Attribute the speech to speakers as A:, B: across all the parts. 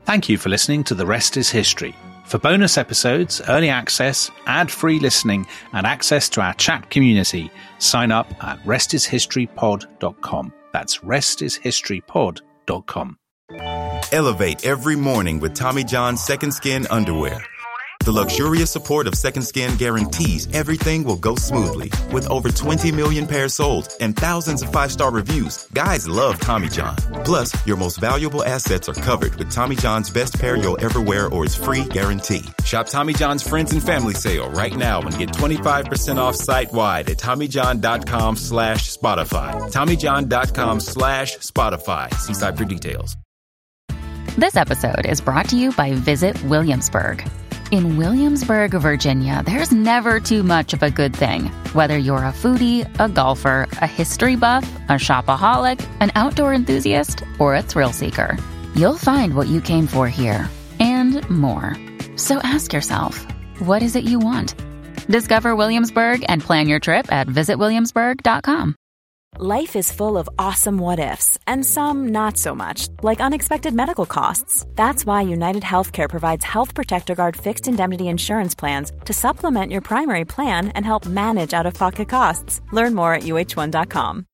A: Thank you for listening to The Rest is History. For bonus episodes, early access, ad-free listening, and access to our chat community, sign up at restishistorypod.com. That's restishistorypod.com.
B: Elevate every morning with Tommy John's Second Skin underwear. The luxurious support of Second Skin guarantees everything will go smoothly. With over 20 million pairs sold and thousands of 5-star reviews, guys love Tommy John. Plus, your most valuable assets are covered with Tommy John's best pair you'll ever wear or its free guarantee. Shop Tommy John's Friends and Family Sale right now and get 25% off site-wide at TommyJohn.com/Spotify. TommyJohn.com/Spotify. See site for details.
C: This episode is brought to you by Visit Williamsburg. In Williamsburg, Virginia, there's never too much of a good thing. Whether you're a foodie, a golfer, a history buff, a shopaholic, an outdoor enthusiast, or a thrill seeker, you'll find what you came for here and more. So ask yourself, what is it you want? Discover Williamsburg and plan your trip at visitwilliamsburg.com.
D: Life is full of awesome what-ifs, and some not so much, like unexpected medical costs. That's why United Healthcare provides Health Protector Guard fixed indemnity insurance plans to supplement your primary plan and help manage out-of-pocket costs. Learn more at uh1.com.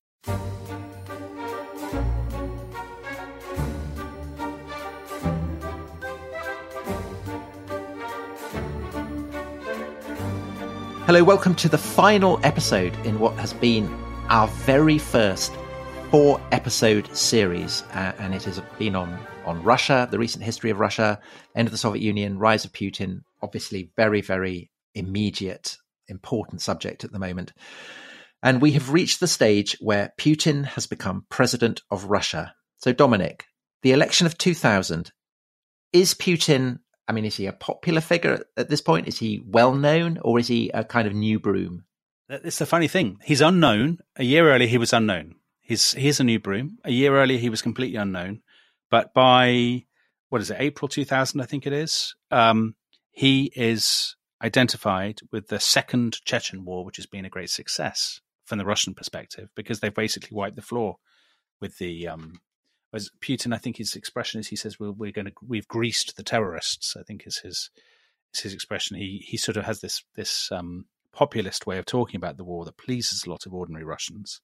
E: Hello, welcome to the final episode in what has been our very first 4-episode series, and it has been on Russia, the recent history of Russia, end of the Soviet Union, rise of Putin, obviously very, very immediate, important subject at the moment. And we have reached the stage where Putin has become president of Russia. So Dominic, the election of 2000, is Putin, I mean, is he a popular figure at this point? Is he well known, or is he a kind of new broom?
A: It's the funny thing. He's unknown. A year earlier, he was unknown. He's a new broom. A year earlier, he was completely unknown. But by, April 2000, I think it is, he is identified with the Second Chechen War, which has been a great success from the Russian perspective, because they've basically wiped the floor with the, as Putin, I think his expression is, he says, we've greased the terrorists, I think is his expression. He sort of has this populist way of talking about the war that pleases a lot of ordinary Russians.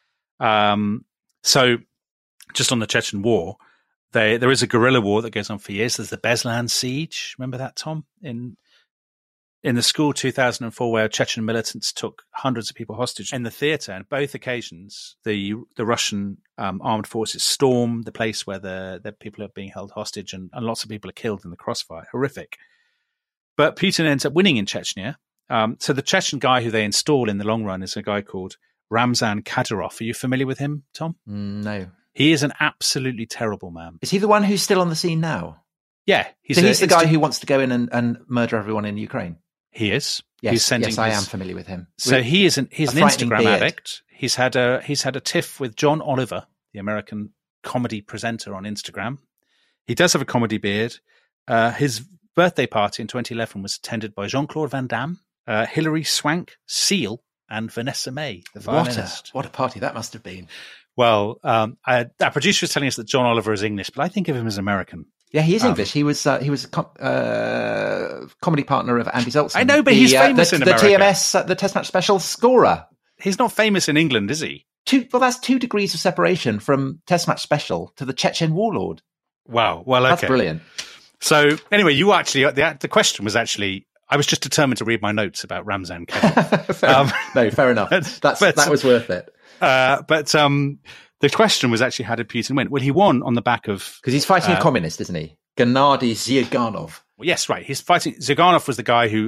A: So just on the Chechen War, there is a guerrilla war that goes on for years. There's the Beslan siege. Remember that, Tom? In the school 2004, where Chechen militants took hundreds of people hostage in the theater. And both occasions, the Russian armed forces storm the place where the people are being held hostage, and lots of people are killed in the crossfire. Horrific. But Putin ends up winning in Chechnya. So the Chechen guy who they install in the long run is a guy called Ramzan Kadyrov. Are you familiar with him, Tom?
E: No.
A: He is an absolutely terrible man.
E: Is he the one who's still on the scene now?
A: Yeah.
E: He's the guy who wants to go in and murder everyone in Ukraine?
A: He is.
E: Yes, I am familiar with him.
A: So he's an Instagram addict. He's had a tiff with John Oliver, the American comedy presenter on Instagram. He does have a comedy beard. His birthday party in 2011 was attended by Jean-Claude Van Damme, Hilary Swank, Seal, and Vanessa May, the violinist.
E: What a party that must have been.
A: Well, our producer was telling us that John Oliver is English, but I think of him as American.
E: Yeah, he is English. He was a comedy partner of Andy Zoltzman.
A: I know, but he's famous in America.
E: The TMS, the Test Match Special scorer.
A: He's not famous in England, is he?
E: That's 2 degrees of separation from Test Match Special to the Chechen warlord.
A: Wow. Well, okay.
E: That's brilliant.
A: So anyway, you actually, the question was actually, I was just determined to read my notes about Ramzan Kadyrov.
E: Fair enough. That was worth it.
A: But the question was actually, how did Putin win? Well, he won on the back of...
E: Because he's fighting a communist, isn't he? Gennady Zyuganov.
A: Well, yes, right. He's fighting... Zyuganov was the guy who...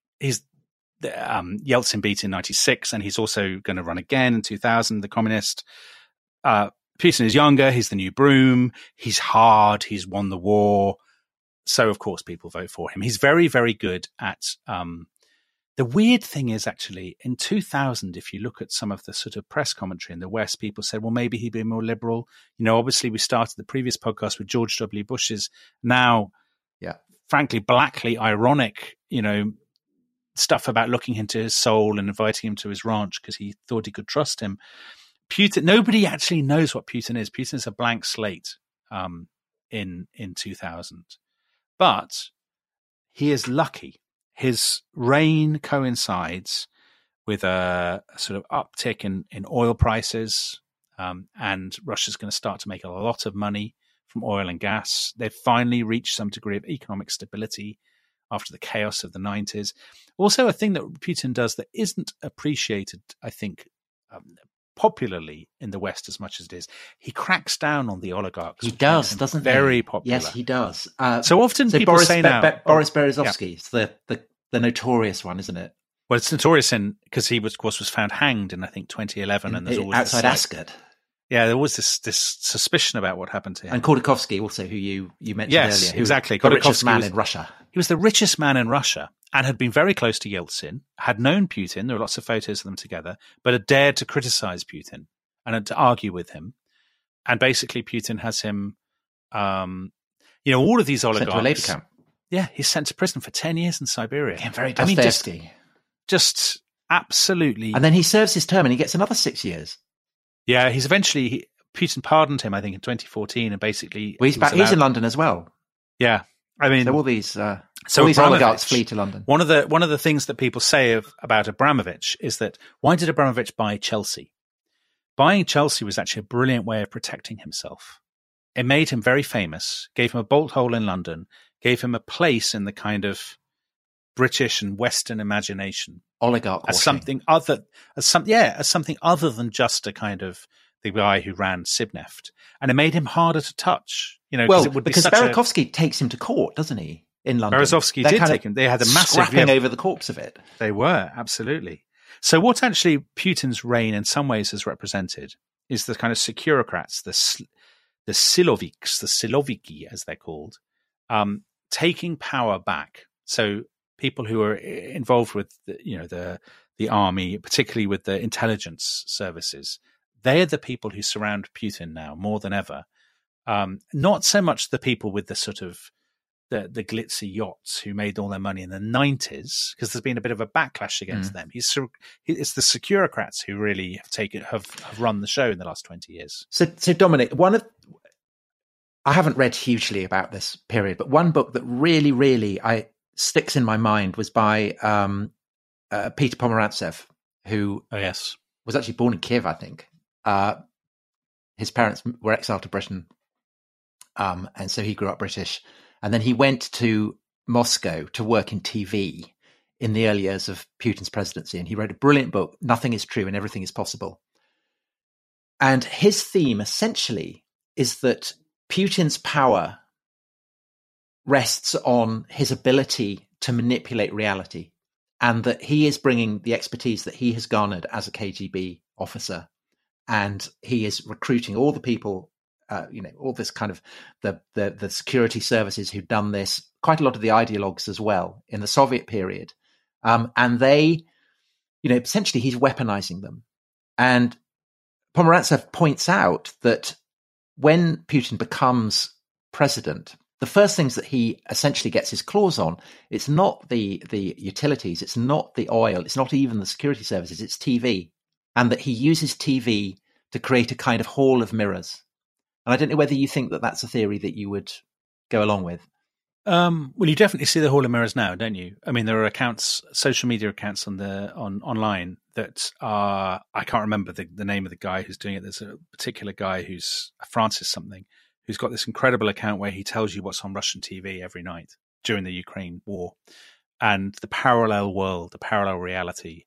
A: Yeltsin beat in 96, and he's also going to run again in 2000, the communist. Putin is younger. He's the new broom. He's hard. He's won the war. So, of course, people vote for him. He's very, very good at... The weird thing is, actually, in 2000, if you look at some of the sort of press commentary in the West, people said, well, maybe he'd be more liberal. You know, obviously, we started the previous podcast with George W. Bush's now, frankly, blackly ironic, stuff about looking into his soul and inviting him to his ranch because he thought he could trust him. Putin, nobody actually knows what Putin is. Putin is a blank slate. in 2000. But he is lucky. His reign coincides with a sort of uptick in oil prices, and Russia's going to start to make a lot of money from oil and gas. They've finally reached some degree of economic stability after the chaos of the 90s. Also, a thing that Putin does that isn't appreciated, I think, popularly in the West as much as it is, he cracks down on the oligarchs.
E: He does, doesn't he?
A: Very popular.
E: Yes, he does.
A: So often people say now...
E: Boris Berezovsky, it's the notorious one, isn't it?
A: Well, it's notorious because he, of course, was found hanged in, I think, 2011. And there's always
E: outside Ascot.
A: Yeah, there was this suspicion about what happened to him.
E: And Khodorkovsky also, who you mentioned
A: earlier.
E: Who
A: exactly.
E: Was the richest man in Russia.
A: He was the richest man in Russia and had been very close to Yeltsin, had known Putin. There were lots of photos of them together, but had dared to criticize Putin and had to argue with him. And basically Putin has him, all of these oligarchs.
E: Sent to a labor camp.
A: Yeah, he's sent to prison for 10 years in Siberia.
E: Yeah, very Dostoevsky.
A: Just absolutely.
E: And then he serves his term and he gets another 6 years.
A: Yeah, Putin pardoned him, I think, in 2014, and basically...
E: Well, he's back. He's in London as well.
A: Yeah. I mean...
E: So all these oligarchs flee to London.
A: One of the things that people say about Abramovich is that, why did Abramovich buy Chelsea? Buying Chelsea was actually a brilliant way of protecting himself. It made him very famous, gave him a bolt hole in London, gave him a place in the kind of British and Western imagination.
E: Oligarch
A: as something other than just a kind of the guy who ran Sibneft, and it made him harder to touch.
E: Because Berezovsky takes him to court, doesn't he? In London,
A: Berezovsky did take him. They had a massive
E: scrapping over the corpse of it.
A: They were absolutely. So what actually Putin's reign in some ways has represented is the kind of securocrats, the Siloviki as they're called, taking power back. So people who are involved with the army, particularly with the intelligence services, they are the people who surround Putin now more than ever. Not so much the people with the sort of the glitzy yachts who made all their money in the 90s, because there's been a bit of a backlash against them. It's the securocrats who really have run the show in the last 20 years.
E: So Dominic, I haven't read hugely about this period, but one book that really, really sticks in my mind was by Peter Pomerantsev, who was actually born in Kiev, I think. His parents were exiled to Britain, and so he grew up British. And then he went to Moscow to work in TV in the early years of Putin's presidency. And he wrote a brilliant book, Nothing is True and Everything is Possible. And his theme essentially is that Putin's power rests on his ability to manipulate reality, and that he is bringing the expertise that he has garnered as a KGB officer, and he is recruiting all the people, all this kind of the security services who've done this, quite a lot of the ideologues as well in the Soviet period, and they, essentially he's weaponizing them. And Pomerantsev points out that when Putin becomes president, the first things that he essentially gets his claws on, it's not the utilities, it's not the oil, it's not even the security services, it's TV. And that he uses TV to create a kind of hall of mirrors. And I don't know whether you think that that's a theory that you would go along with.
A: Well, you definitely see the hall of mirrors now, don't you? I mean, there are accounts, social media accounts online that are, I can't remember the name of the guy who's doing it. There's a particular guy who's Francis something, who's got this incredible account where he tells you what's on Russian TV every night during the Ukraine war, and the parallel world, the parallel reality.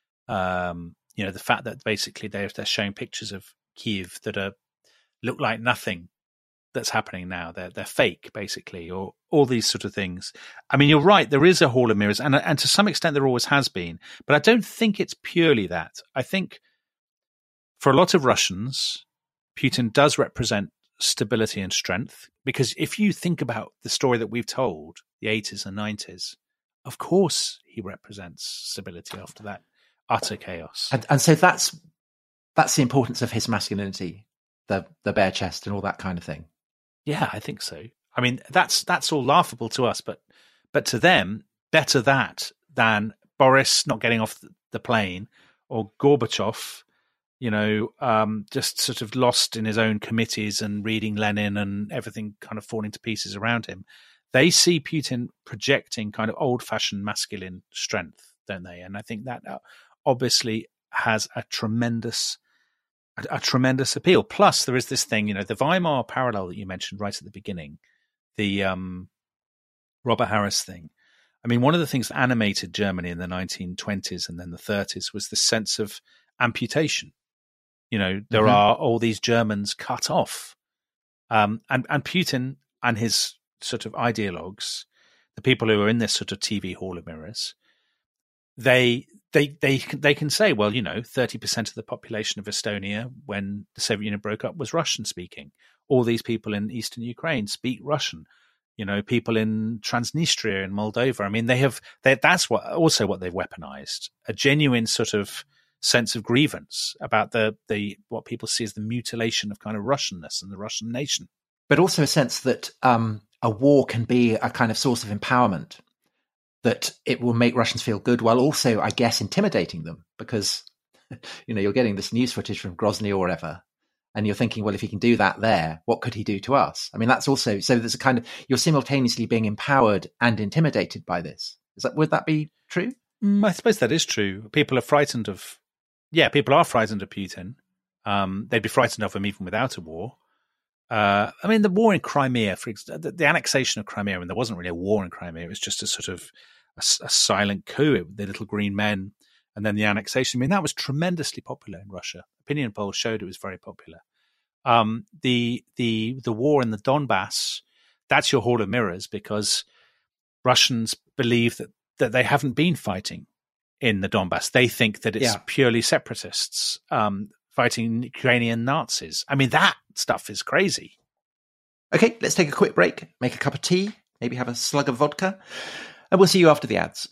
A: The fact that basically they're showing pictures of Kyiv that look like nothing that's happening now. They're fake, basically, or all these sort of things. I mean, you're right. There is a hall of mirrors, and to some extent there always has been. But I don't think it's purely that. I think for a lot of Russians, Putin does represent stability and strength, because if you think about the story that we've told, the 80s and 90s, of course he represents stability after that utter chaos.
E: And so that's the importance of his masculinity, the bare chest and all that kind of thing.
A: Yeah, I think so. I mean, that's all laughable to us, but to them, better that than Boris not getting off the plane, or Gorbachev, just sort of lost in his own committees and reading Lenin and everything kind of falling to pieces around him. They see Putin projecting kind of old-fashioned masculine strength, don't they? And I think that obviously has a tremendous appeal. Plus, there is this thing, the Weimar parallel that you mentioned right at the beginning, the Robert Harris thing. I mean, one of the things that animated Germany in the 1920s and then the 30s was the sense of amputation. There are all these Germans cut off. And Putin and his sort of ideologues, the people who are in this sort of TV hall of mirrors, they can say, well, 30% of the population of Estonia when the Soviet Union broke up was Russian speaking. All these people in eastern Ukraine speak Russian. People in Transnistria and Moldova. I mean, that's what they've weaponized, a genuine sort of sense of grievance about the what people see as the mutilation of kind of Russianness and the Russian nation.
E: But also a sense that a war can be a kind of source of empowerment, that it will make Russians feel good while also, I guess, intimidating them because, you're getting this news footage from Grozny or whatever, and you're thinking, well, if he can do that there, what could he do to us? I mean, that's also, so there's a kind of, you're simultaneously being empowered and intimidated by this. Would that be true?
A: I suppose that is true. People are frightened of Putin. They'd be frightened of him even without a war. I mean, the war in Crimea, the annexation of Crimea, and there wasn't really a war in Crimea. It was just a sort of a silent coup, the little green men, and then the annexation. I mean, that was tremendously popular in Russia. Opinion polls showed it was very popular. The war in the Donbass, that's your hall of mirrors because Russians believe that they haven't been fighting in the Donbass. They think that it's purely separatists fighting Ukrainian Nazis. I mean, that stuff is crazy.
E: Okay, let's take a quick break, make a cup of tea, maybe have a slug of vodka, and we'll see you after the ads.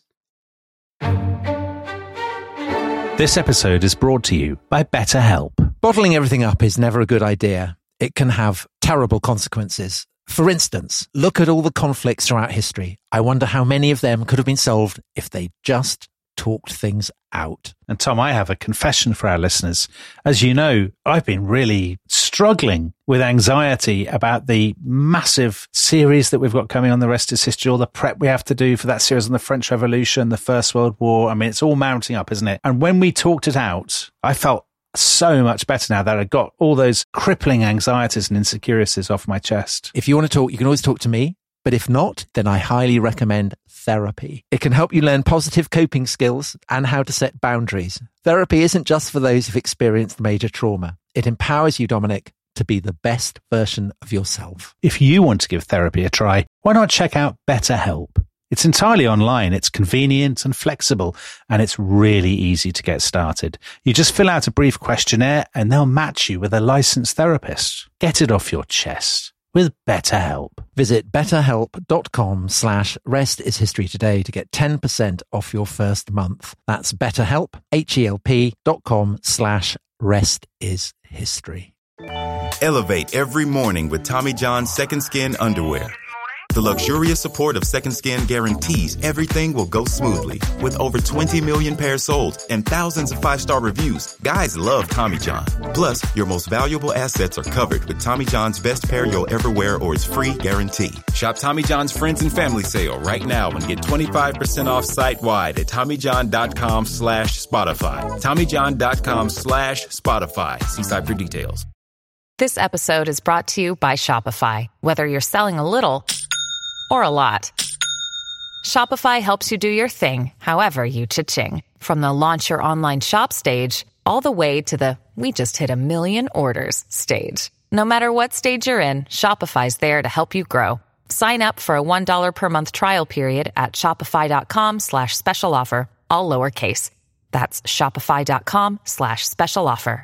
A: This episode is brought to you by BetterHelp.
E: Bottling everything up is never a good idea. It can have terrible consequences. For instance, look at all the conflicts throughout history. I wonder how many of them could have been solved if they just talked things out.
A: And Tom, I have a confession for our listeners. As you know, I've been really struggling with anxiety about the massive series that we've got coming on The Rest is History, all the prep we have to do for that series on the French Revolution, the First World War. I mean, it's all mounting up, isn't it? And when we talked it out, I felt so much better now that I got all those crippling anxieties and insecurities off my chest.
E: If you want to talk, you can always talk to me. But if not, then I highly recommend therapy. It can help you learn positive coping skills and how to set boundaries. Therapy isn't just for those who've experienced major trauma. It empowers you, Dominic, to be the best version of yourself.
A: If you want to give therapy a try, why not check out BetterHelp? It's entirely online, it's convenient and flexible, and it's really easy to get started. You just fill out a brief questionnaire and they'll match you with a licensed therapist. Get it off your chest with BetterHelp.
E: Visit betterhelp.com/restishistory today to get 10% off your first month. That's BetterHelp, HELP.com/restishistory.
B: Elevate every morning with Tommy John's Second Skin underwear. The luxurious support of Second Skin guarantees everything will go smoothly. With over 20 million pairs sold and thousands of 5-star reviews, guys love Tommy John. Plus, your most valuable assets are covered with Tommy John's best pair you'll ever wear or its free guarantee. Shop Tommy John's Friends and Family Sale right now and get 25% off site-wide at TommyJohn.com/Spotify. TommyJohn.com/Spotify. See site for details.
F: This episode is brought to you by Shopify. Whether you're selling a little or a lot, Shopify helps you do your thing, however you cha-ching. From the launch your online shop stage, all the way to the we just hit 1 million orders stage. No matter what stage you're in, Shopify's there to help you grow. Sign up for a $1 per month trial period at shopify.com/special offer, all lowercase. That's shopify.com/special offer.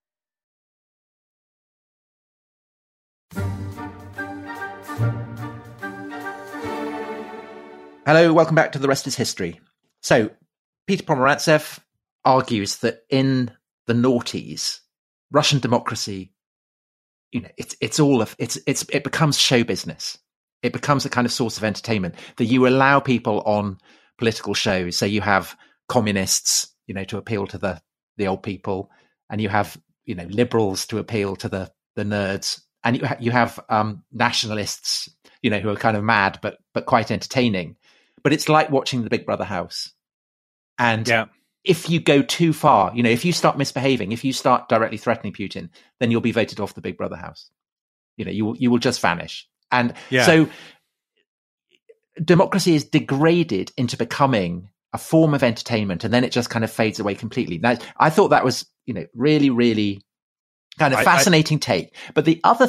E: Hello, welcome back to The Rest is History. So, Peter Pomerantsev argues that in the noughties, Russian democracy, it becomes show business. It becomes a kind of source of entertainment that you allow people on political shows. So you have communists, to appeal to the old people, and you have, you know, liberals to appeal to the nerds, and you have nationalists, you know, who are kind of mad but quite entertaining. But it's like watching the Big Brother house. And if you go too far, you know, if you start misbehaving, if you start directly threatening Putin, then you'll be voted off the Big Brother house. You know, you will just vanish. And so democracy is degraded into becoming a form of entertainment, and then it just kind of fades away completely. Now, I thought that was, you know, really, really kind of fascinating take. But the other,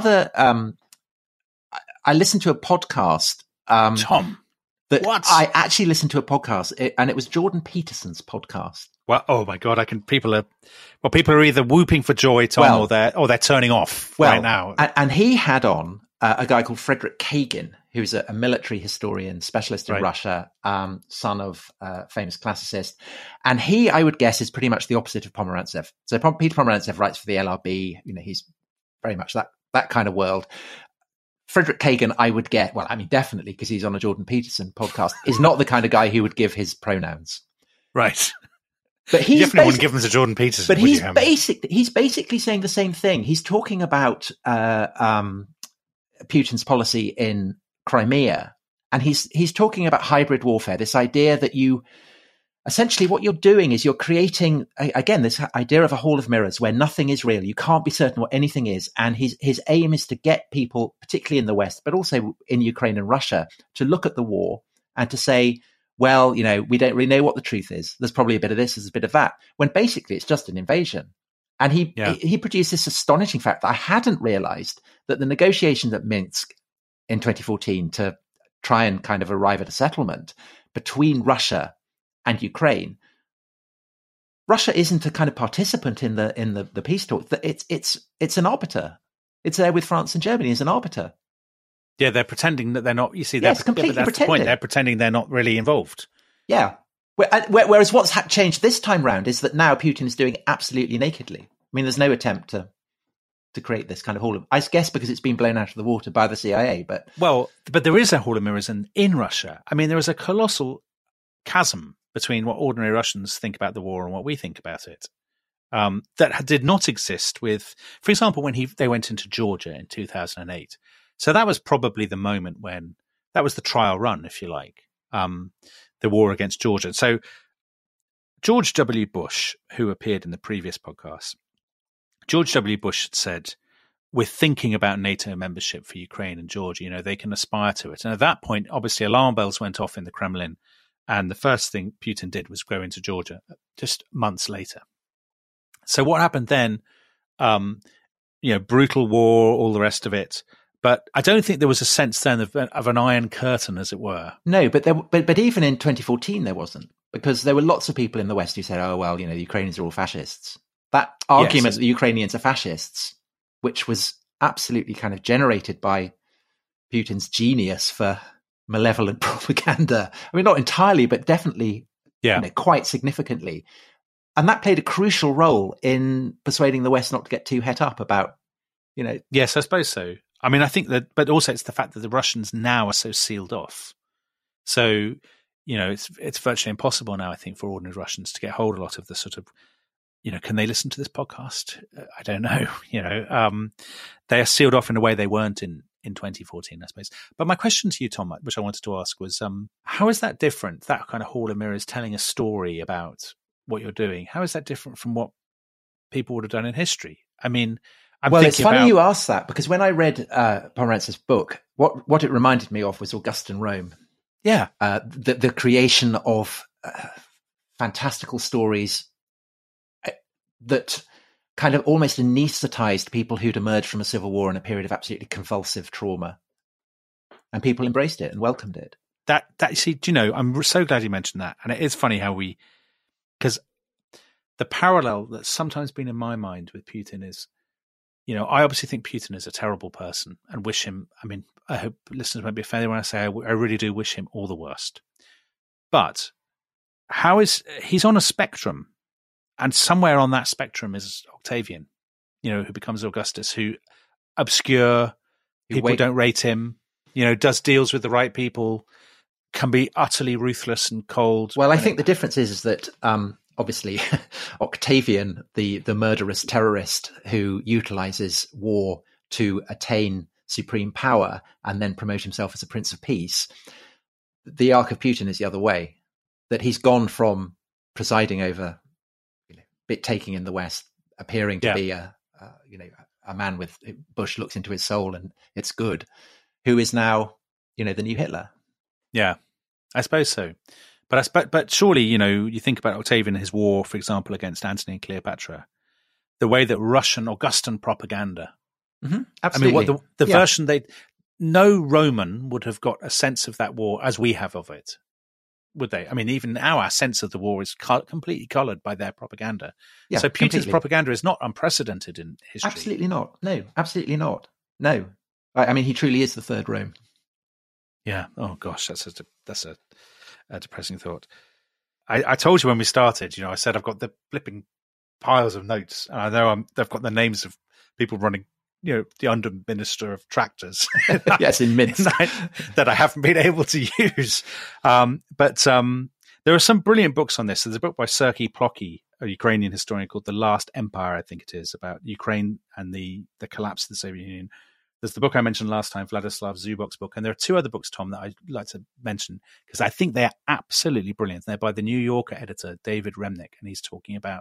E: I listened to a podcast,
A: Tom.
E: What? I actually listened to a podcast, and it was Jordan Peterson's podcast.
A: Well, oh my God! People are either whooping for joy, Tom, or they're turning off right now.
E: And he had on a guy called Frederick Kagan, who's a military historian, specialist in Russia, son of a famous classicist. And he, I would guess, is pretty much the opposite of Pomerantsev. So Peter Pomerantsev writes for the LRB. You know, he's very much that kind of world. Frederick Kagan, I would get, well, I mean, definitely, because he's on a Jordan Peterson podcast, is not the kind of guy who would give his pronouns.
A: Right.
E: But he
A: definitely wouldn't give them to Jordan Peterson.
E: But he's basically saying the same thing. He's talking about Putin's policy in Crimea, and he's talking about hybrid warfare, this idea that you essentially what you're doing is you're creating, again, this idea of a hall of mirrors where nothing is real. You can't be certain what anything is. And his aim is to get people, particularly in the West, but also in Ukraine and Russia, to look at the war and to say, well, you know, we don't really know what the truth is. There's probably a bit of this, there's a bit of that, when basically it's just an invasion. And he produced this astonishing fact that I hadn't realized, that the negotiations at Minsk in 2014 to try and kind of arrive at a settlement between Russia and Ukraine, Russia isn't a kind of participant in the peace talks. It's an arbiter. It's there with France and Germany as an arbiter.
A: Yeah, they're pretending that they're not. You see,
E: that's
A: completely that's the point. They're pretending they're not really involved.
E: Yeah. Whereas what's changed this time round is that now Putin is doing it absolutely nakedly. I mean, there's no attempt to create this kind of hall of, I guess, because it's been blown out of the water by the CIA. But
A: there is a hall of mirrors in Russia. I mean, there is a colossal chasm between what ordinary Russians think about the war and what we think about it, that did not exist with, for example, when they went into Georgia in 2008. So that was probably the moment when that was the trial run, if you like, the war against Georgia. So George W. Bush, who appeared in the previous podcast, George W. Bush had said, we're thinking about NATO membership for Ukraine and Georgia. You know, they can aspire to it. And at that point, obviously, alarm bells went off in the Kremlin. And the first thing Putin did was go into Georgia just months later. So what happened then, brutal war, all the rest of it. But I don't think there was a sense then of an iron curtain, as it were.
E: No, but even in 2014, there wasn't, because there were lots of people in the West who said, oh, well, you know, the Ukrainians are all fascists. That argument that the Ukrainians are fascists, which was absolutely kind of generated by Putin's genius for malevolent propaganda. I mean, not entirely, but definitely quite significantly. And that played a crucial role in persuading the West not to get too het up about, you know.
A: Yes, I suppose so. I mean, I think that, but also it's the fact that the Russians now are so sealed off. So, you know, it's virtually impossible now, I think, for ordinary Russians to get hold of a lot of the sort of, you know, can they listen to this podcast? I don't know. You know, they are sealed off in a way they weren't in 2014, I suppose. But my question to you, Tom, which I wanted to ask was, how is that different? That kind of hall of mirrors telling a story about what you're doing. How is that different from what people would have done in history? I mean,
E: it's funny you ask that, because when I read Pomerantz's book, what it reminded me of was Augustan Rome.
A: Yeah.
E: The creation of fantastical stories that kind of almost anaesthetized people who'd emerged from a civil war in a period of absolutely convulsive trauma. And people embraced it and welcomed it.
A: That see, do you know, I'm so glad you mentioned that. And it is funny how because the parallel that's sometimes been in my mind with Putin is, you know, I obviously think Putin is a terrible person and wish him, I mean, I hope listeners won't be offended when I say I really do wish him all the worst. But he's on a spectrum, and somewhere on that spectrum is Octavian, you know, who becomes Augustus, who obscure, people don't rate him, you know, does deals with the right people, can be utterly ruthless and cold.
E: Well, I think the difference is that obviously Octavian, the murderous terrorist who utilizes war to attain supreme power and then promote himself as a Prince of Peace. The arc of Putin is the other way, that he's gone from presiding over, bit taking in the West, appearing to be a man with Bush looks into his soul and it's good, who is now, the new Hitler.
A: Yeah, I suppose so. But surely, you think about Octavian and his war, for example, against Antony and Cleopatra, the way that Russian Augustan propaganda.
E: Mm-hmm. Absolutely.
A: I mean, the version no Roman would have got a sense of that war as we have of it, would they? I mean, even now our sense of the war is completely coloured by their propaganda.
E: Yeah,
A: so Putin's
E: completely.
A: Propaganda is not unprecedented in history.
E: Absolutely not. No, absolutely not. No. I mean, he truly is the third Rome.
A: Yeah. Oh gosh, that's a depressing thought. I told you when we started, I said I've got the flipping piles of notes, and I know they've got the names of people running, the Under Minister of Tractors.
E: Yes, in Minsk.
A: that I haven't been able to use. But there are some brilliant books on this. There's a book by Sergei Plokhy, a Ukrainian historian, called The Last Empire, I think it is, about Ukraine and the collapse of the Soviet Union. There's the book I mentioned last time, Vladislav Zubok's book. And there are two other books, Tom, that I'd like to mention because I think they're absolutely brilliant. They're by the New Yorker editor, David Remnick, and he's talking about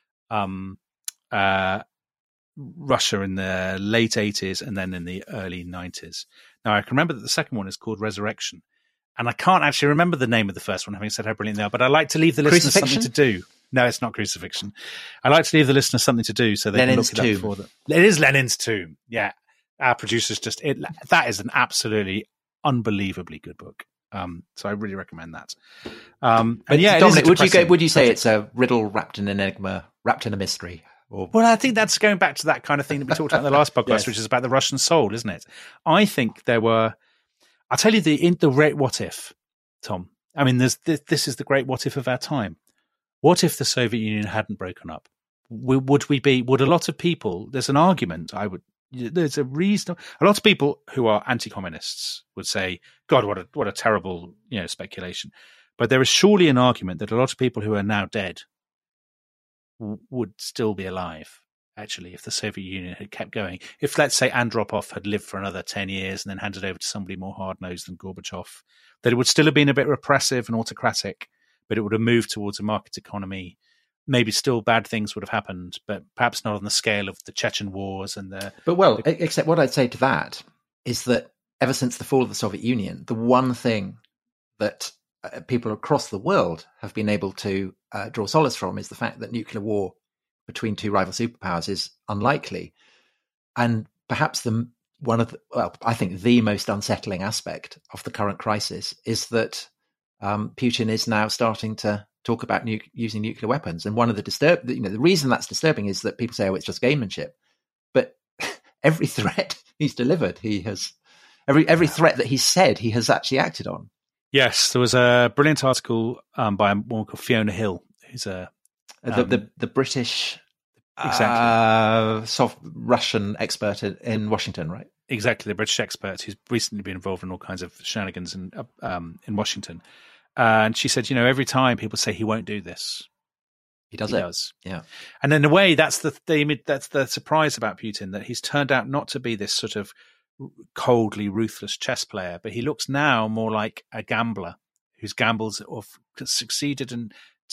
A: Russia in the late 80s and then in the early 90s. Now, I can remember that the second one is called Resurrection. And I can't actually remember the name of the first one, having said how brilliant they are, but I like to leave the listeners something to do. No, it's not Crucifixion. I like to leave the listeners something to do so they
E: Lenin's
A: can look it up for them. It is Lenin's Tomb. Yeah. Our producers that is an absolutely unbelievably good book. So I really recommend that.
E: But yeah, Dominic, would you say it's a riddle wrapped in an enigma, wrapped in a mystery?
A: Well, I think that's going back to that kind of thing that we talked about in the last podcast, yes, which is about the Russian soul, isn't it? I think there were. I'll tell you the great what if, Tom. I mean, this is the great what if of our time. What if the Soviet Union hadn't broken up? Would a lot of people? There's an argument. There's a reason. A lot of people who are anti-communists would say, "God, what a terrible speculation." But there is surely an argument that a lot of people who are now dead would still be alive, actually, if the Soviet Union had kept going. If, let's say, Andropov had lived for another 10 years and then handed over to somebody more hard-nosed than Gorbachev, that it would still have been a bit repressive and autocratic, but it would have moved towards a market economy. Maybe still bad things would have happened, but perhaps not on the scale of the Chechen wars and the...
E: Except what I'd say to that is that ever since the fall of the Soviet Union, the one thing that people across the world have been able to draw solace from is the fact that nuclear war between two rival superpowers is unlikely. And perhaps I think the most unsettling aspect of the current crisis is that Putin is now starting to talk about using nuclear weapons. And one of the reason that's disturbing is that people say, oh, it's just gamemanship. But every threat he's delivered, every threat that he's said, he has actually acted on.
A: Yes, there was a brilliant article by a woman called Fiona Hill, who's the
E: British
A: exactly
E: Russian expert in Washington, right?
A: Exactly, the British expert who's recently been involved in all kinds of shenanigans in Washington. And she said, every time people say he won't do this, he does.
E: Yeah.
A: And in a way, that's the surprise about Putin, that he's turned out not to be this sort of coldly ruthless chess player, but he looks now more like a gambler whose gambles have succeeded, and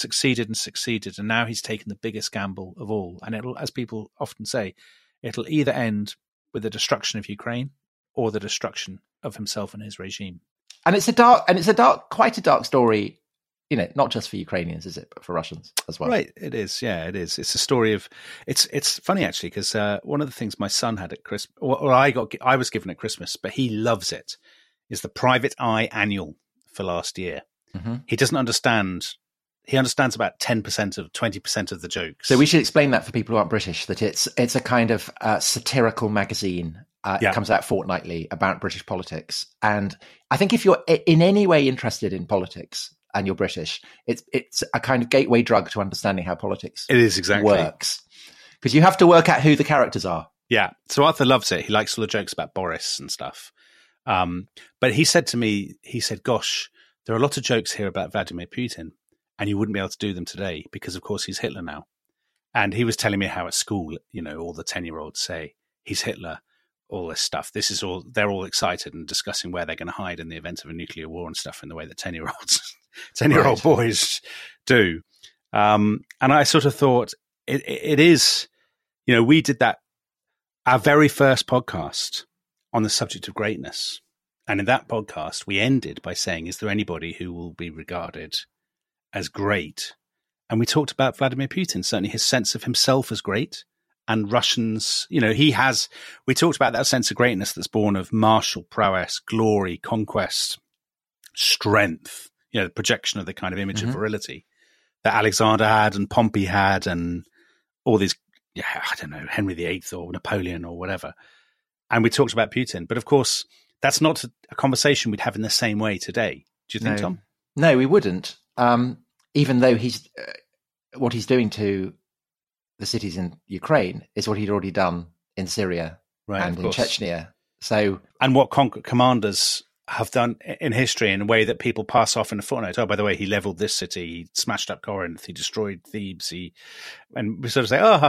A: now he's taken the biggest gamble of all. And it'll, as people often say, it'll either end with the destruction of Ukraine or the destruction of himself and his regime.
E: And it's quite a dark story, not just for Ukrainians, is it, but for Russians as well.
A: Right, it is. Yeah, it is. It's a story of. It's funny actually, because one of the things my son had at Christmas, or I was given at Christmas, but he loves it, is the Private Eye Annual for last year. Mm-hmm. He doesn't understand. He understands about 10% of 20% of the jokes.
E: So we should explain that for people who aren't British, that it's a kind of satirical magazine. It comes out fortnightly about British politics. And I think if you're in any way interested in politics and you're British, it's a kind of gateway drug to understanding how politics works. Because you have to work out who the characters are.
A: Yeah. So Arthur loves it. He likes all the jokes about Boris and stuff. But he said to me, gosh, there are a lot of jokes here about Vladimir Putin. and you wouldn't be able to do them today because, of course, he's Hitler now. And he was telling me how at school, all the 10-year-olds say, he's Hitler, all this stuff. They're all excited and discussing where they're going to hide in the event of a nuclear war and stuff in the way that 10-year-old boys do. And I sort of thought it is, we did that, our very first podcast on the subject of greatness. And in that podcast, we ended by saying, is there anybody who will be regarded as great? And we talked about Vladimir Putin, certainly his sense of himself as great, and Russians, we talked about that sense of greatness that's born of martial prowess, glory, conquest, strength, the projection of the kind of image of virility that Alexander had and Pompey had and all these, Henry VIII or Napoleon or whatever. And we talked about Putin. But of course, that's not a conversation we'd have in the same way today. Do you think, Tom?
E: No, we wouldn't. Even though what he's doing to the cities in Ukraine is what he'd already done in Syria and in Chechnya.
A: And what commanders have done in history in a way that people pass off in a footnote. Oh, by the way, he leveled this city, he smashed up Corinth, he destroyed Thebes, and we sort of say, oh,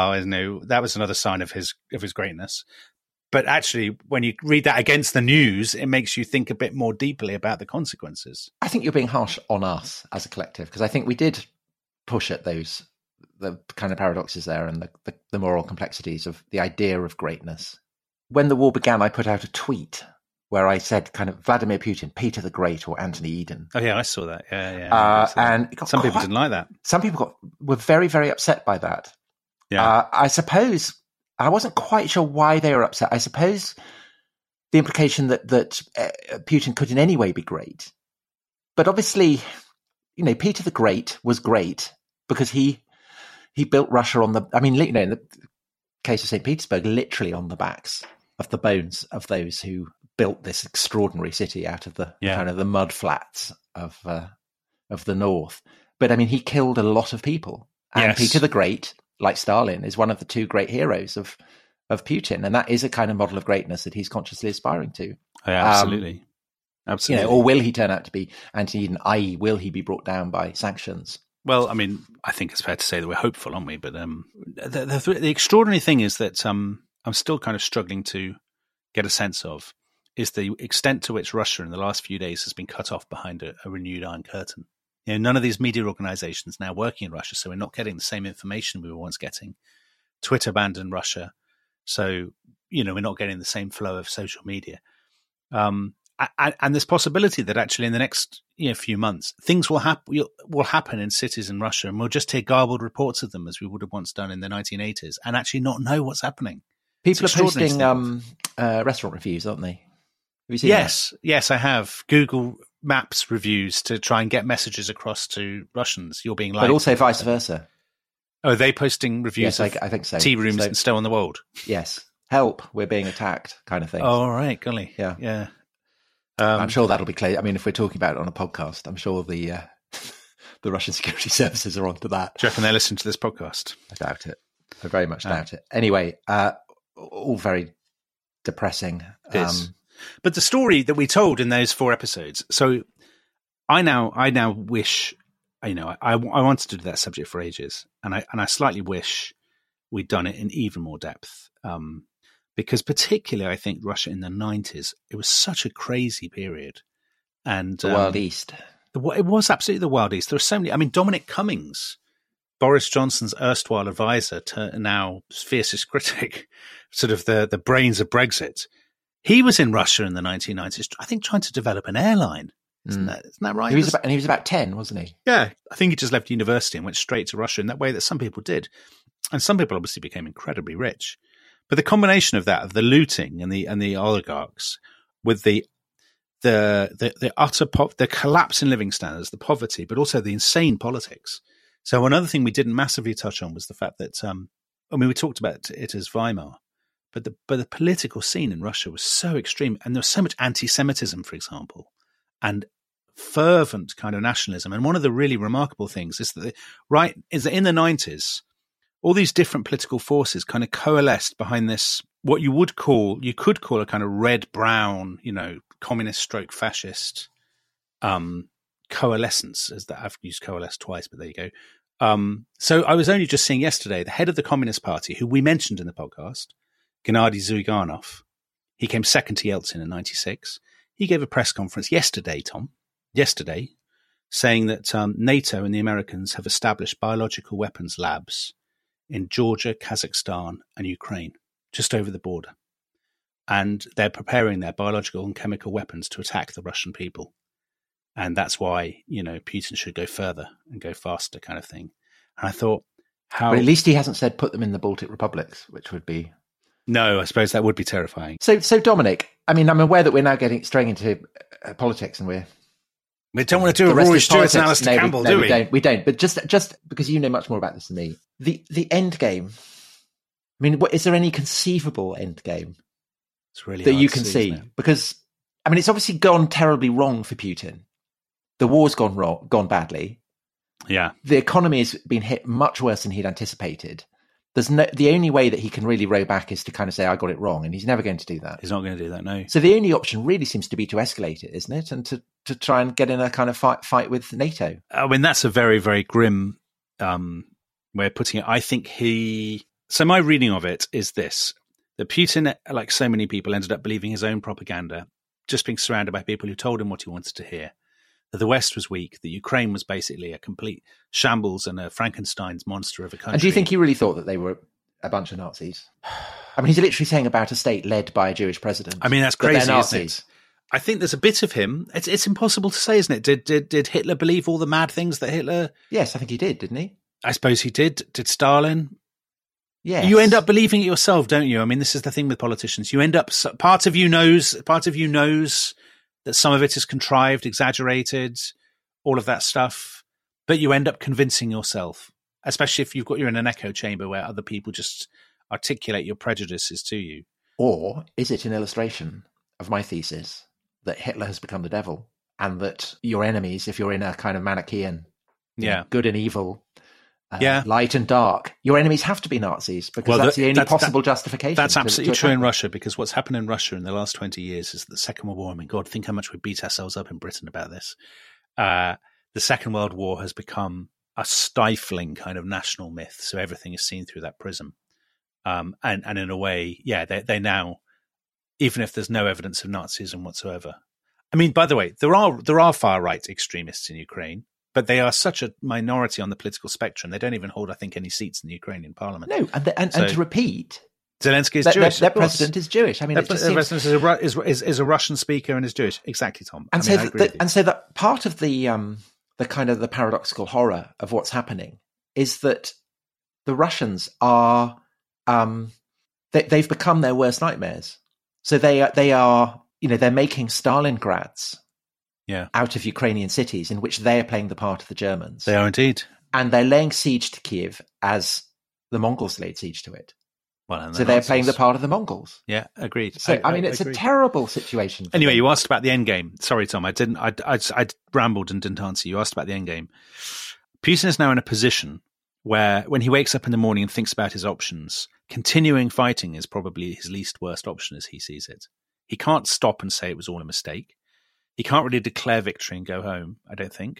A: that was another sign of his greatness. But actually, when you read that against the news, it makes you think a bit more deeply about the consequences.
E: I think you're being harsh on us as a collective, because I think we did push at the kind of paradoxes there and the moral complexities of the idea of greatness. When the war began, I put out a tweet where I said kind of Vladimir Putin, Peter the Great, or Anthony Eden.
A: Oh, yeah, I saw that. Yeah.
E: And
A: some people didn't like that.
E: Some people were very, very upset by that.
A: Yeah.
E: I suppose I wasn't quite sure why they were upset. I suppose the implication that Putin could in any way be great. But obviously, Peter the Great was great because he built Russia in the case of St. Petersburg, literally on the backs of the bones of those who built this extraordinary city out of the kind of the mud flats of the north. But he killed a lot of people. And Peter the Great, like Stalin, is one of the two great heroes of Putin. And that is a kind of model of greatness that he's consciously aspiring to.
A: Yeah, absolutely. Absolutely.
E: Or will he turn out to be Anthony Eden, i.e. will he be brought down by sanctions?
A: Well, I think it's fair to say that we're hopeful, aren't we? But the extraordinary thing is that I'm still kind of struggling to get a sense of is the extent to which Russia in the last few days has been cut off behind a renewed Iron Curtain. None of these media organizations now working in Russia, so we're not getting the same information we were once getting. Twitter banned in Russia, so we're not getting the same flow of social media. And there's possibility that actually in the next few months things will happen in cities in Russia, and we'll just hear garbled reports of them as we would have once done in the 1980s, and actually not know what's happening.
E: People are posting restaurant reviews, aren't they? Have you seen that?
A: Yes, I have. Google Maps reviews to try and get messages across to Russians. You're being liked.
E: But also vice versa.
A: Oh, are they posting reviews
E: of I think so.
A: Tea rooms in Stow on the Wold?
E: Yes. Help, we're being attacked kind of thing.
A: Oh, all right. Golly.
E: Yeah. I'm sure that'll be clear. If we're talking about it on a podcast, I'm sure the Russian security services are onto that.
A: Do you reckon they listen to this podcast?
E: I doubt it. I very much doubt it. Anyway, all very depressing.
A: It is. But the story that we told in those 4 episodes. So I now wish, I wanted to do that subject for ages, and I slightly wish we'd done it in even more depth. Because particularly, I think Russia in the 90s, it was such a crazy period, and
E: the Wild East.
A: It was absolutely the Wild East. There were so many. Dominic Cummings, Boris Johnson's erstwhile advisor, now fiercest critic, sort of the brains of Brexit. He was in Russia in the 1990s, I think, trying to develop an airline. Isn't that right?
E: He was about 10, wasn't he?
A: Yeah. I think he just left university and went straight to Russia in that way that some people did. And some people obviously became incredibly rich. But the combination of that, of the looting and the oligarchs, with the utter the collapse in living standards, the poverty, but also the insane politics. So another thing we didn't massively touch on was the fact that, we talked about it as Weimar, but the political scene in Russia was so extreme, and there was so much anti-Semitism, for example, and fervent kind of nationalism. And one of the really remarkable things is that in the 90s, all these different political forces kind of coalesced behind this, what you could call a kind of red-brown, communist stroke fascist coalescence, as that I've used coalesce twice, but there you go. So I was only just seeing yesterday the head of the Communist Party, who we mentioned in the podcast, Gennady Zyuganov. He came second to Yeltsin in 96. He gave a press conference yesterday, saying that NATO and the Americans have established biological weapons labs in Georgia, Kazakhstan, and Ukraine, just over the border. And they're preparing their biological and chemical weapons to attack the Russian people. And that's why, Putin should go further and go faster, kind of thing. And I thought,
E: But at least he hasn't said put them in the Baltic republics, which would be...
A: No, I suppose that would be terrifying.
E: So Dominic, I mean, I'm aware that we're now getting straight into politics, and
A: we don't want to do a Rory Stewart and Alistair Campbell, do we?
E: We don't. But just because you know much more about this than me, the end game. I mean, is there any conceivable end game
A: it's really
E: that you can see? Because I mean, it's obviously gone terribly wrong for Putin. The war's gone badly.
A: Yeah,
E: the economy has been hit much worse than he'd anticipated. The only way that he can really row back is to kind of say, I got it wrong. And he's never going to do that.
A: He's not going to do that, no.
E: So the only option really seems to be to escalate it, isn't it? And to try and get in a kind of fight with NATO.
A: I mean, that's a very, very grim way of putting it. I think so my reading of it is this, that Putin, like so many people, ended up believing his own propaganda, just being surrounded by people who told him what he wanted to hear. That the West was weak, that Ukraine was basically a complete shambles and a Frankenstein's monster of a country.
E: And do you think he really thought that they were a bunch of Nazis? I mean, he's literally saying about a state led by a Jewish president.
A: I mean, that's crazy, isn't it? I think there's a bit of him. It's impossible to say, isn't it? Did Hitler believe all the mad things that Hitler...
E: Yes, I think he did, didn't he?
A: I suppose he did. Did Stalin?
E: Yes.
A: You end up believing it yourself, don't you? I mean, this is the thing with politicians. You end up... Part of you knows that some of it is contrived, exaggerated, all of that stuff. But you end up convincing yourself, especially if you're in an echo chamber where other people just articulate your prejudices to you.
E: Or is it an illustration of my thesis that Hitler has become the devil and that your enemies, if you're in a kind of Manichaean, good and evil, light and dark, your enemies have to be Nazis because that's the only possible justification.
A: That's absolutely true in Russia, because what's happened in Russia in the last 20 years is the Second World War. I mean, God, think how much we beat ourselves up in Britain about this. The Second World War has become a stifling kind of national myth. So everything is seen through that prism. And in a way, they now, even if there's no evidence of Nazism whatsoever. I mean, by the way, there are far-right extremists in Ukraine, but they are such a minority on the political spectrum. They don't even hold, I think, any seats in the Ukrainian parliament.
E: No, and to repeat,
A: Zelensky is Jewish.
E: Their president is Jewish. I mean,
A: their president is a Russian speaker and is Jewish. Exactly, Tom.
E: And so that part of the kind of the paradoxical horror of what's happening is that the Russians are they've become their worst nightmares. So they are they're making Stalingrads out of Ukrainian cities in which they are playing the part of the Germans.
A: They are indeed.
E: And they're laying siege to Kiev as the Mongols laid siege to it.
A: Well,
E: so they're playing the part of the Mongols.
A: Yeah, agreed.
E: So I mean, it's a terrible situation.
A: Anyway, you asked about the end game. Sorry, Tom, I rambled and didn't answer. You asked about the end game. Putin is now in a position where, when he wakes up in the morning and thinks about his options, continuing fighting is probably his least worst option as he sees it. He can't stop and say it was all a mistake. He can't really declare victory and go home, I don't think.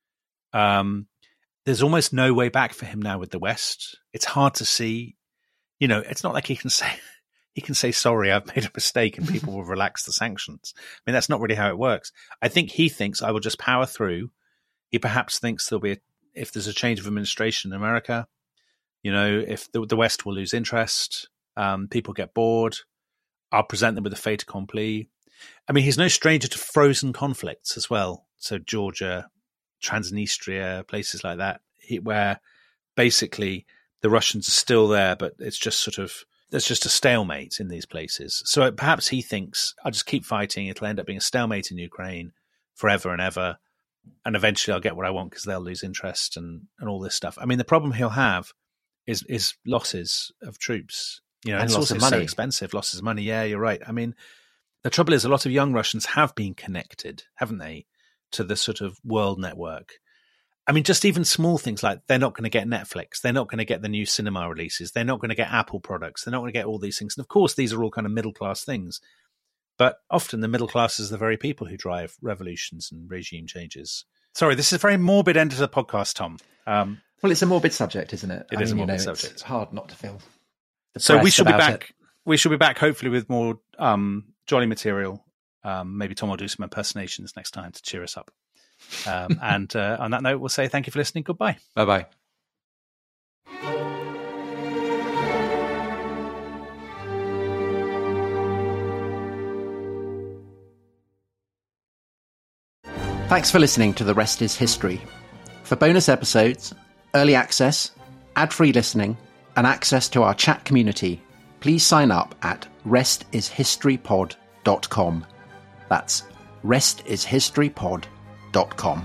A: There's almost no way back for him now with the West. It's hard to see. It's not like he can say, sorry, I've made a mistake and people will relax the sanctions. I mean, that's not really how it works. I think he thinks I will just power through. He perhaps thinks if there's a change of administration in America, if the West will lose interest, people get bored, I'll present them with a fait accompli. I mean, he's no stranger to frozen conflicts as well. So Georgia, Transnistria, places like that, where basically the Russians are still there, but it's just there's just a stalemate in these places. So perhaps he thinks, I'll just keep fighting. It'll end up being a stalemate in Ukraine forever and ever. And eventually I'll get what I want because they'll lose interest and all this stuff. I mean, the problem he'll have is losses of troops. And it's also so expensive. Losses of money. Yeah, you're right. I mean, the trouble is a lot of young Russians have been connected, haven't they, to the sort of world network. I mean, just even small things like they're not going to get Netflix. They're not going to get the new cinema releases. They're not going to get Apple products. They're not going to get all these things. And of course, these are all kind of middle-class things. But often the middle class is the very people who drive revolutions and regime changes. Sorry, this is a very morbid end to the podcast, Tom.
E: Well, it's a morbid subject, isn't it?
A: It is a morbid subject.
E: It's hard not to feel.
A: So we shall be back.
E: It.
A: We shall be back hopefully with more jolly material. Maybe Tom will do some impersonations next time to cheer us up. And on that note, we'll say thank you for listening. Goodbye.
E: Bye-bye. Thanks for listening to The Rest is History. For bonus episodes, early access, ad-free listening, and access to our chat community, please sign up at restishistorypod.com. That's restishistorypod.com.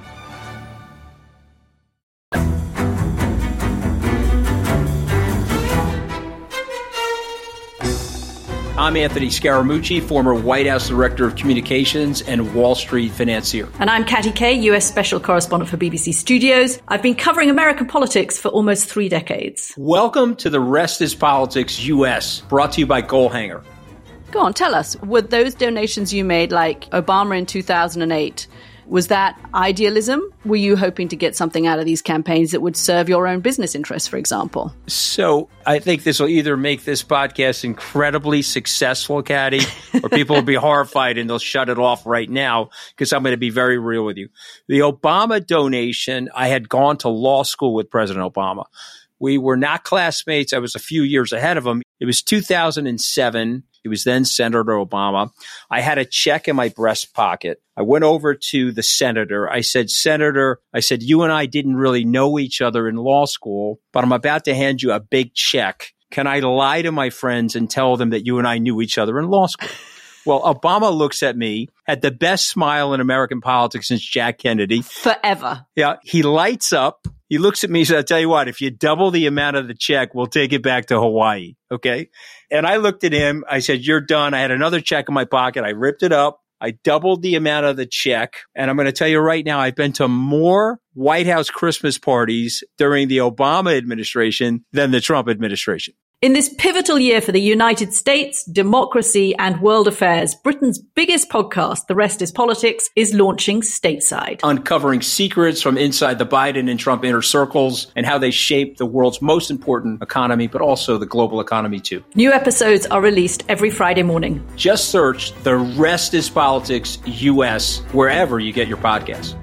G: I'm Anthony Scaramucci, former White House Director of Communications and Wall Street financier.
H: And I'm Katty Kay, US Special Correspondent for BBC Studios. I've been covering American politics for almost 3 decades.
G: Welcome to The Rest is Politics US, brought to you by Goalhanger.
H: Go on, tell us, were those donations you made, like Obama in 2008, was that idealism? Were you hoping to get something out of these campaigns that would serve your own business interests, for example?
G: So I think this will either make this podcast incredibly successful, Katty, or people will be horrified and they'll shut it off right now because I'm going to be very real with you. The Obama donation, I had gone to law school with President Obama. We were not classmates. I was a few years ahead of him. It was 2007. He was then Senator Obama. I had a check in my breast pocket. I went over to the senator. I said, Senator, you and I didn't really know each other in law school, but I'm about to hand you a big check. Can I lie to my friends and tell them that you and I knew each other in law school? Well, Obama looks at me, had the best smile in American politics since Jack Kennedy.
H: Forever.
G: Yeah. He lights up. He looks at me and says, I'll tell you what, if you double the amount of the check, we'll take it back to Hawaii. Okay. And I looked at him. I said, you're done. I had another check in my pocket. I ripped it up. I doubled the amount of the check. And I'm going to tell you right now, I've been to more White House Christmas parties during the Obama administration than the Trump administration.
H: In this pivotal year for the United States, democracy, and world affairs, Britain's biggest podcast, The Rest is Politics, is launching stateside.
G: Uncovering secrets from inside the Biden and Trump inner circles and how they shape the world's most important economy, but also the global economy too.
H: New episodes are released every Friday morning.
G: Just search The Rest is Politics US wherever you get your podcasts.